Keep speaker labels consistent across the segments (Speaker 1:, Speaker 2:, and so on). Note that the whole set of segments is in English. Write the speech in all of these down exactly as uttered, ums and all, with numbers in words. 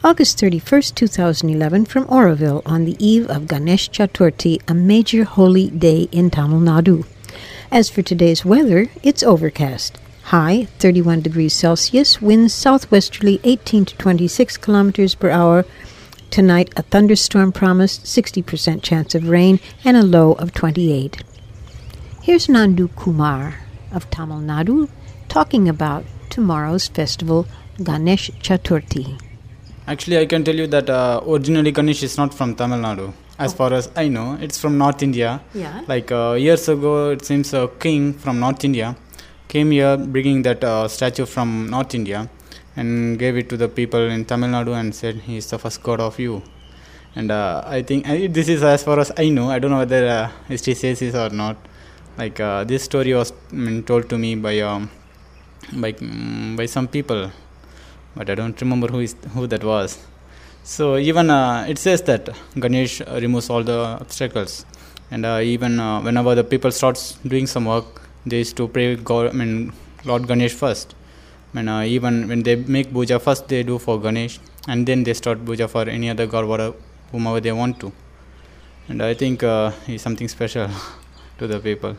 Speaker 1: August thirty-first, twenty eleven, from Auroville on the eve of Ganesh Chaturthi, a major holy day in Tamil Nadu. As for today's weather, it's overcast. High, thirty-one degrees Celsius, winds southwesterly eighteen to twenty-six kilometers per hour. Tonight, a thunderstorm promised, sixty percent chance of rain, and a low of twenty-eight. Here's Nandu Kumar of Tamil Nadu talking about tomorrow's festival, Ganesh Chaturthi.
Speaker 2: Actually, I can tell you that uh, originally Ganesh is not from Tamil Nadu. As oh. far as I know, it's from North India.
Speaker 1: Yeah.
Speaker 2: Like uh, years ago, it seems a king from North India came here bringing that uh, statue from North India and gave it to the people in Tamil Nadu and said, he is the first god of you. And uh, I think I, this is as far as I know. I don't know whether uh, history says this or not. Like uh, this story was I mean, told to me by um, by um, by some people, but I don't remember who is who that was. So even uh, it says that Ganesh uh, removes all the obstacles, and uh, even uh, whenever the people starts doing some work, they used to pray God, I mean Lord Ganesh first. I mean, uh, even when they make puja first, they do for Ganesh, and then they start puja for any other god, whatever, whomever they want to. And I think uh, he's something special to the people.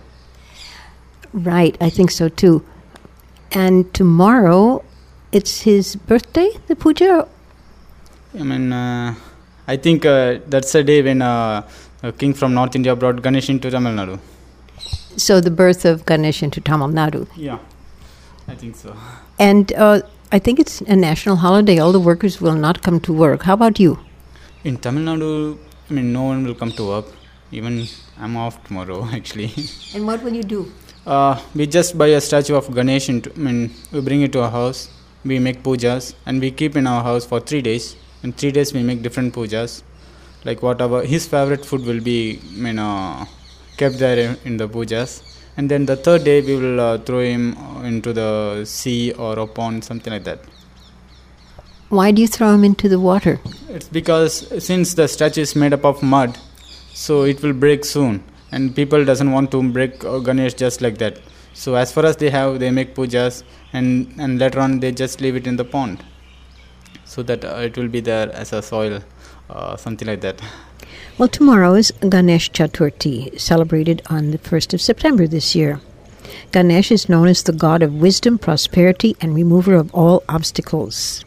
Speaker 1: Right, I think so too. And tomorrow, it's his birthday, the puja?
Speaker 2: I mean, uh, I think uh, that's the day when uh, a king from North India brought Ganesh into Tamil Nadu.
Speaker 1: So the birth of Ganesh into Tamil Nadu.
Speaker 2: Yeah, I think so.
Speaker 1: And uh, I think it's a national holiday. All the workers will not come to work. How about you?
Speaker 2: In Tamil Nadu, I mean, no one will come to work. Even I'm off tomorrow, actually.
Speaker 1: And what will you do?
Speaker 2: Uh, we just buy a statue of Ganesh. Into, I mean, we bring it to our house. We make pujas and we keep in our house for three days. In three days, we make different pujas. Like whatever his favorite food will be, I mean, uh, kept there in, in the pujas. And then the third day, we will uh, throw him into the sea or a pond, something like that.
Speaker 1: Why do you throw him into the water?
Speaker 2: It's because since the statue is made up of mud, so it will break soon. And people doesn't want to break uh, Ganesh just like that. So as far as they have, they make pujas and, and later on they just leave it in the pond. So that uh, it will be there as a soil, uh, something like that.
Speaker 1: Well, tomorrow is Ganesh Chaturthi, celebrated on the first of September this year. Ganesh is known as the god of wisdom, prosperity, and remover of all obstacles.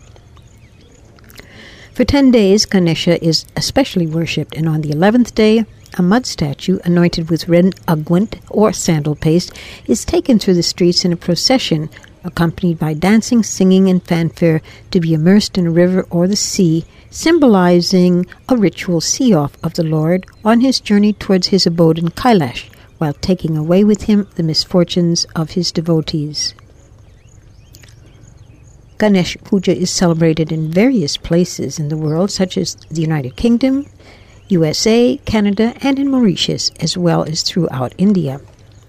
Speaker 1: For ten days, Ganesha is especially worshipped, and on the eleventh day, a mud statue anointed with red unguent or sandal paste is taken through the streets in a procession, accompanied by dancing, singing, and fanfare, to be immersed in a river or the sea, symbolizing a ritual see-off of the Lord on his journey towards his abode in Kailash, while taking away with him the misfortunes of his devotees. Ganesh Puja is celebrated in various places in the world, such as the United Kingdom, U S A, Canada, and in Mauritius, as well as throughout India.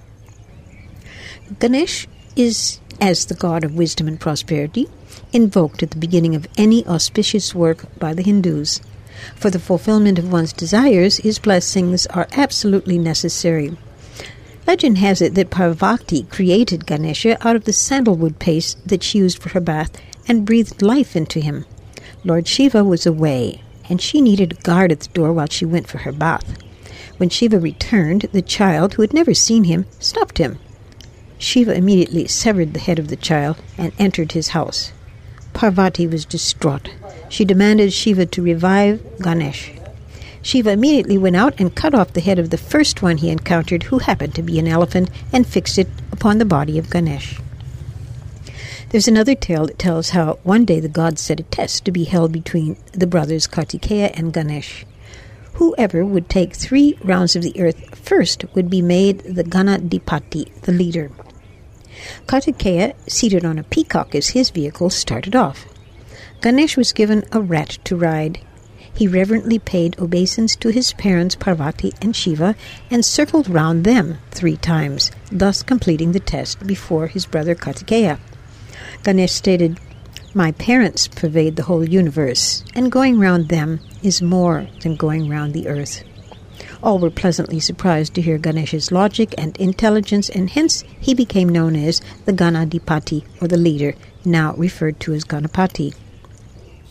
Speaker 1: Ganesh is, as the god of wisdom and prosperity, invoked at the beginning of any auspicious work by the Hindus. For the fulfillment of one's desires, his blessings are absolutely necessary. Legend has it that Parvati created Ganesha out of the sandalwood paste that she used for her bath and breathed life into him. Lord Shiva was away, and she needed a guard at the door while she went for her bath. When Shiva returned, the child, who had never seen him, stopped him. Shiva immediately severed the head of the child and entered his house. Parvati was distraught. She demanded Shiva to revive Ganesh. Shiva immediately went out and cut off the head of the first one he encountered, who happened to be an elephant, and fixed it upon the body of Ganesh. There's another tale that tells how one day the gods set a test to be held between the brothers Kartikeya and Ganesh. Whoever would take three rounds of the earth first would be made the Ganadipati, the leader. Kartikeya, seated on a peacock as his vehicle, started off. Ganesh was given a rat to ride. He reverently paid obeisance to his parents Parvati and Shiva and circled round them three times, thus completing the test before his brother Kartikeya. Ganesh stated, "My parents pervade the whole universe, and going round them is more than going round the earth." All were pleasantly surprised to hear Ganesha's logic and intelligence, and hence he became known as the Ganadipati, or the leader, now referred to as Ganapati.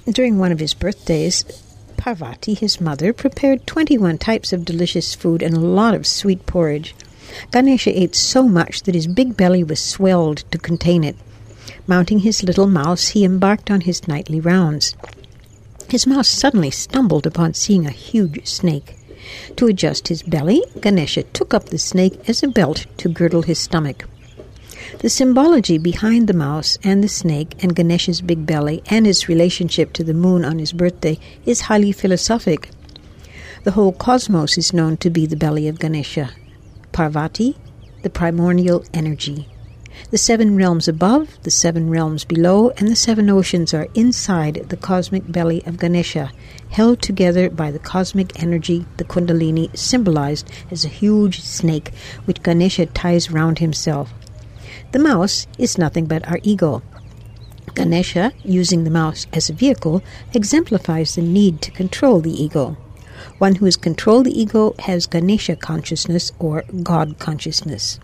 Speaker 1: During one of his birthdays, Parvati, his mother, prepared twenty-one types of delicious food and a lot of sweet porridge. Ganesha ate so much that his big belly was swelled to contain it. Mounting his little mouse, he embarked on his nightly rounds. His mouse suddenly stumbled upon seeing a huge snake. To adjust his belly, Ganesha took up the snake as a belt to girdle his stomach. The symbology behind the mouse and the snake and Ganesha's big belly and his relationship to the moon on his birthday is highly philosophic. The whole cosmos is known to be the belly of Ganesha. Parvati, the primordial energy. The seven realms above, the seven realms below, and the seven oceans are inside the cosmic belly of Ganesha, held together by the cosmic energy, the Kundalini, symbolized as a huge snake which Ganesha ties round himself. The mouse is nothing but our ego. Ganesha, using the mouse as a vehicle, exemplifies the need to control the ego. One who has controlled the ego has Ganesha consciousness or God consciousness.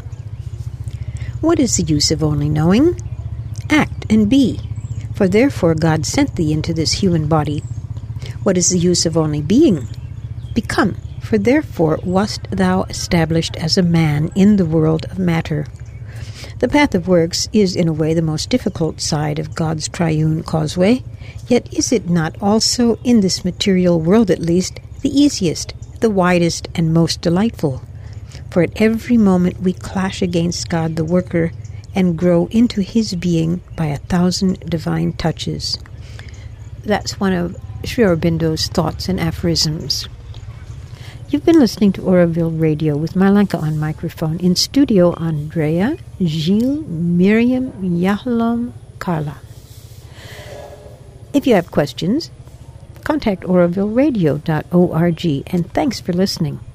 Speaker 1: What is the use of only knowing? Act and be, for therefore God sent thee into this human body. What is the use of only being? Become, for therefore wast thou established as a man in the world of matter. The path of works is in a way the most difficult side of God's triune causeway, yet is it not also, in this material world at least, the easiest, the widest, and most delightful? For at every moment we clash against God the worker and grow into his being by a thousand divine touches. That's one of Sri Aurobindo's thoughts and aphorisms. You've been listening to Auroville Radio with Marlenka on microphone. In studio, Andrea, Gilles, Miriam, Yahalom, Carla. If you have questions, contact auroville radio dot org, and thanks for listening.